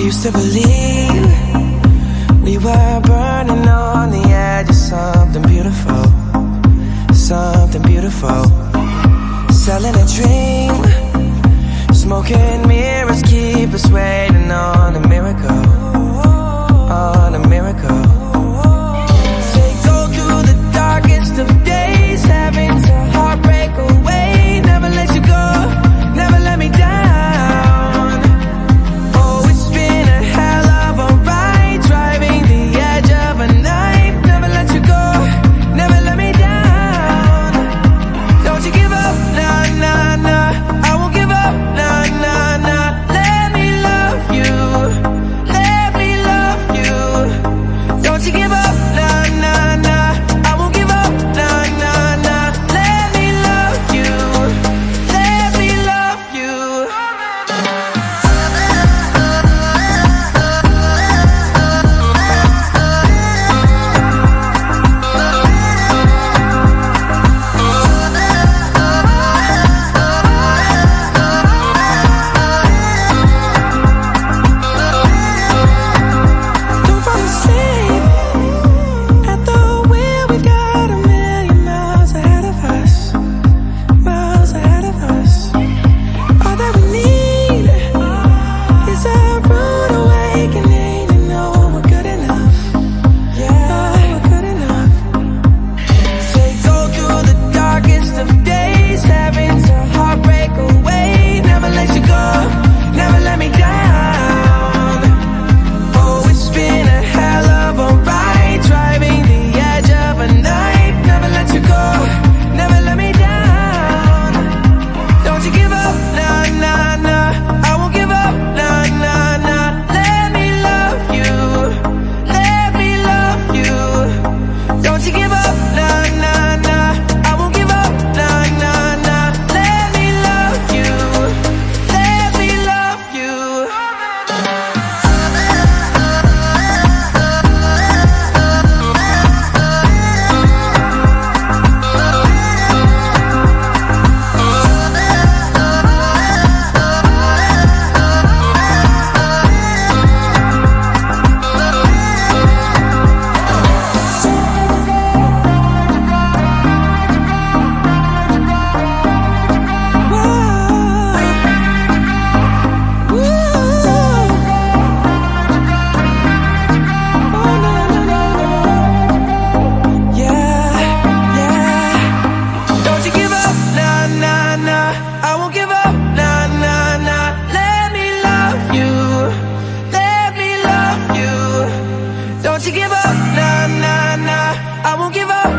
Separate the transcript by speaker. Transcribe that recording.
Speaker 1: used to believe we were burning on the edge of something beautiful, something beautiful. Selling a dream, smoking mirrors keep us waiting on a miracle, on a miracle. Say go through the darkest of days, having to heartbreak away. Never let you go, never let me down. Oh, it's been a hell of a ride, driving the edge of a knife. Never let you go, never let me down. Don't you give up, nah, nah, nah. I won't give up, nah, nah, nah. Let me love you, let me love you. Don't you give up, nah, nah, nah. I won't give up, nah, nah, nah. Let me love you, let me love you. Don't fall asleep at the wheel. We've got a million miles ahead of us, miles ahead of us. All that we need is a rude awakening to know we're good enough. Yeah, we're good enough. Say go through the darkest of days, having to heartbreak away. Never let you go, never let me down. Oh, it's been a hell of a ride, driving the edge of a knife. Never let you go, never let me down. Don't you give up, nah, nah, nah. I won't give up, nah, nah, nah. Let me love you, let me love you. Don't you give up, nah, nah, nah. I won't give up, nah, nah, nah. Let me love you, let me love you. Don't you give up, nah, nah, nah. I won't give up, nah, nah, nah. Let me love you, let me love you. Don't you give up, nah, nah, nah. I won't give up.